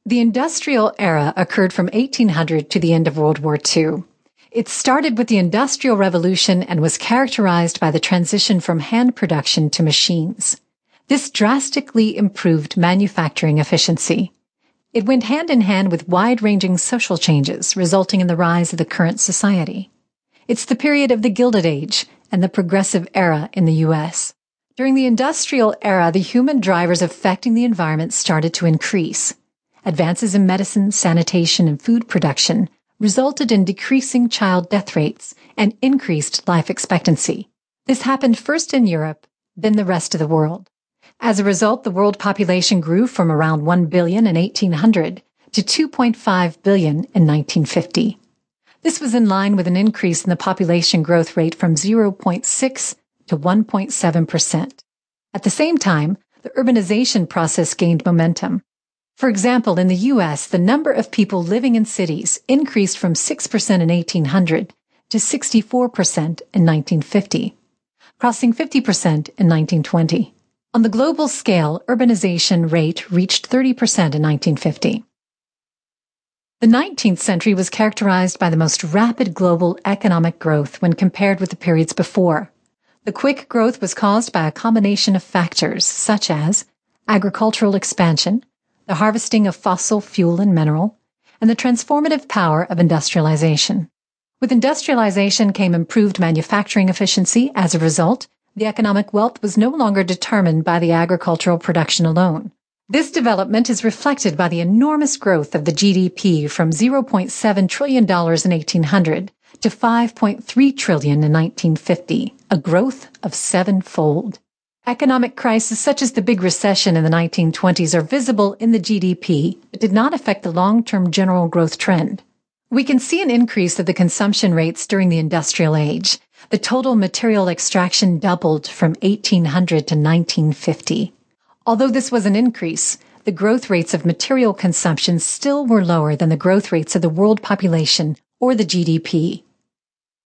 The industrial era occurred from 1800 to the end of World War II. It started with the Industrial Revolution and was characterized by the transition from hand production to machines. This drastically improved manufacturing efficiency. It went hand in hand with wide-ranging social changes, resulting in the rise of the current society. It's the period of the Gilded Age and the Progressive Era in the U.S. During the industrial era, the human drivers affecting the environment started to increase. Advances in medicine, sanitation, and food production resulted in decreasing child death rates and increased life expectancy. This happened first in Europe, then the rest of the world. As a result, the world population grew from around 1 billion in 1800 to 2.5 billion in 1950. This was in line with an increase in the population growth rate from 0.6 to 1.7%. At the same time, the urbanization process gained momentum. For example, in the U.S., the number of people living in cities increased from 6% in 1800 to 64% in 1950, crossing 50% in 1920. On the global scale, urbanization rate reached 30% in 1950. The 19th century was characterized by the most rapid global economic growth when compared with the periods before. The quick growth was caused by a combination of factors such as agricultural expansion, the harvesting of fossil fuel and mineral, and the transformative power of industrialization. With industrialization came improved manufacturing efficiency. As a result, the economic wealth was no longer determined by the agricultural production alone. This development is reflected by the enormous growth of the GDP from $0.7 trillion in 1800 to $5.3 trillion in 1950, a growth of sevenfold. Economic crises such as the Big Recession in the 1920s are visible in the GDP, but did not affect the long-term general growth trend. We can see an increase of the consumption rates during the industrial age. The total material extraction doubled from 1800 to 1950. Although this was an increase, the growth rates of material consumption still were lower than the growth rates of the world population or the GDP.